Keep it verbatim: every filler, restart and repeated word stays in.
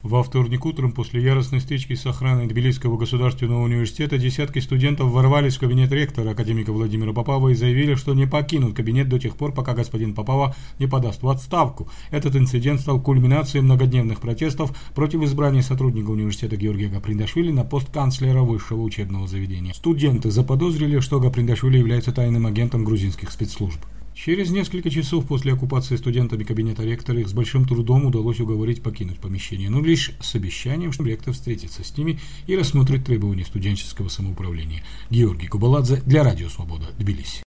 Во вторник утром после яростной стычки с охраной Тбилисского государственного университета десятки студентов ворвались в кабинет ректора, академика Владимира Попова, и заявили, что не покинут кабинет до тех пор, пока господин Попова не подаст в отставку. Этот инцидент стал кульминацией многодневных протестов против избрания сотрудника университета Георгия Гаприндашвили на пост канцлера высшего учебного заведения. Студенты заподозрили, что Гаприндашвили является тайным агентом грузинских спецслужб. Через несколько часов после оккупации студентами кабинета ректора их с большим трудом удалось уговорить покинуть помещение, но лишь с обещанием, что ректор встретится с ними и рассмотрит требования студенческого самоуправления. Георгий Кубаладзе для Радио Свобода, Тбилиси.